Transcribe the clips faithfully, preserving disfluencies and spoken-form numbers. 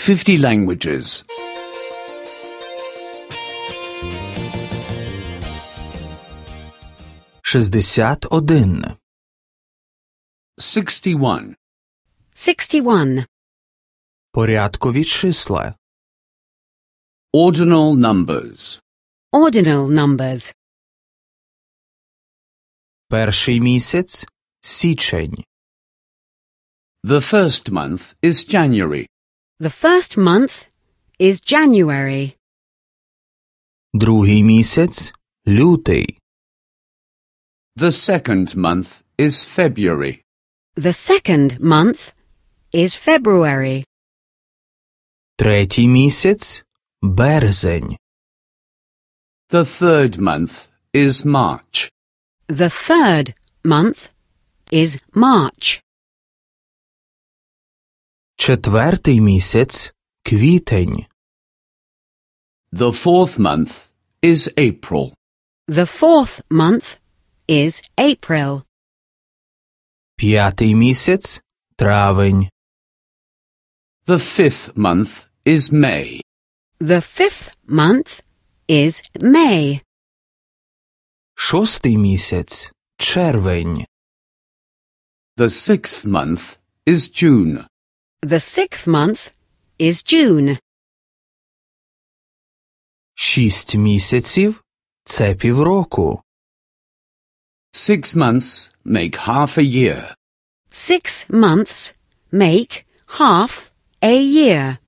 fifty languages. шістдесят один. Sixty-one. Sixty-one. Порядкові числа. Ordinal numbers. Ordinal numbers. Перший місяць – січень. The first month is January. The first month is January. Другий місяць – лютий. The second month is February. The second month is February. Третій місяць – березень. The third month is March. The third month is March. Четвертий місяць – квітень. The fourth month is April. The fourth month is April. П'ятий місяць – травень. The fifth month is May. The fifth month is May. Шостий місяць – червень. The sixth month is June. The sixth month is June. Шість місяців – це півроку. Six months make half a year. Six months make half a year.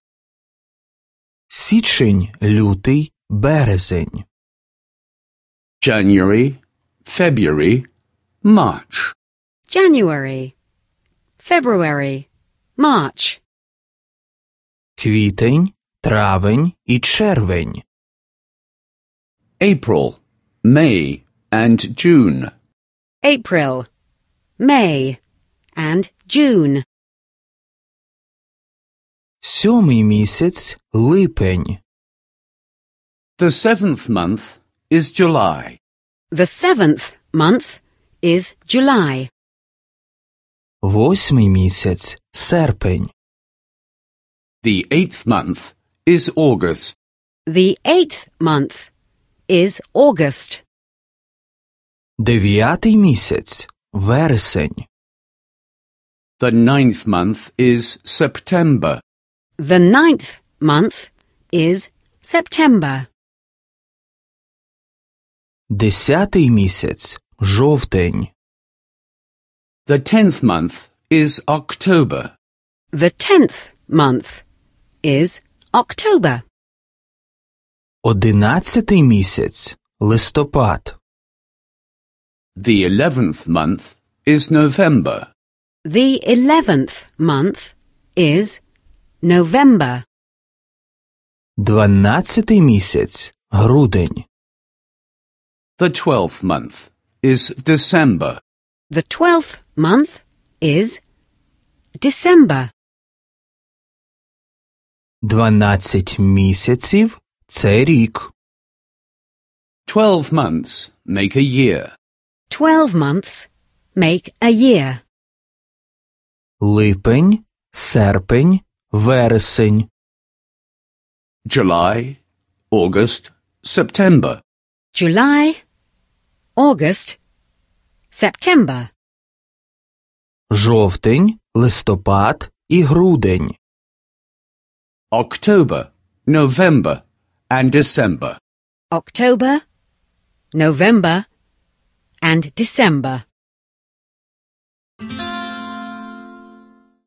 Січень, лютий, березень. January, February, March. January, February, March. Квітень, травень і червень. April, May, and June. April, May, and June. Сьомий місяць – липень. The seventh month is July. The seventh month is July. Восьмий місяць – серпень. The eighth month is August. The eighth month is August. Дев'ятий місяць – вересень. The ninth month is September. The ninth month is September. Десятий місяць – жовтень. The tenth month is October. The tenth month is October. Одинадцятий місяць – листопад. The eleventh month is November. The eleventh month is November. Дванадцятий місяць – грудень. The twelfth month is December. The twelfth month is December. Дванадцять місяців – це рік. Twelve months make a year. Twelve months make a year. Липень, серпень, вересень. July, August, September. July, August, September. Жовтень, листопад і грудень. October, November, and December. October, November, and December.